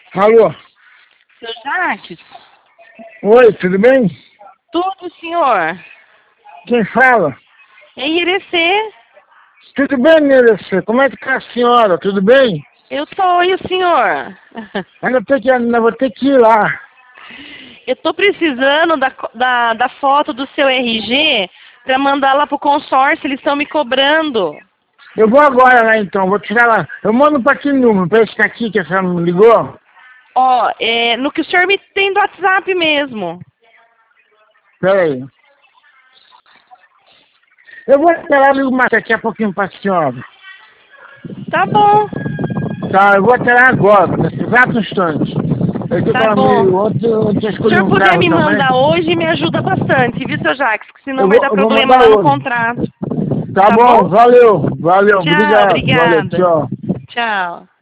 Alô? Seu Jacques? Oi, tudo bem? Tudo, senhor? Quem fala? É Irecê. Tudo bem, Nerece? Como é que tá a senhora? Tudo bem? Eu tô, e o senhor? Ainda vou ter que ir lá. Eu tô precisando da foto do seu RG para mandar lá pro consórcio, eles estão me cobrando. Eu vou agora lá então, vou tirar lá. Eu mando pra que número? Pra esse aqui que a senhora me ligou? Ó, no que o senhor me tem do WhatsApp mesmo. Pera aí. Eu vou até lá e ligo mais daqui a pouquinho pra senhora. Tá bom, Tá, eu vou até lá agora, nesse exato instante. Eu tô tá tava bom. meio... Ontem eu tinha Se o escolhido senhor um puder carro me também. mandar hoje, me ajuda bastante, viu, seu Jacques? Porque senão vai dar Eu vou problema mandar lá no hoje. contrato. Tá Tá bom? bom, valeu, Tchau, obrigado, valeu, obrigada. tchau. Tchau.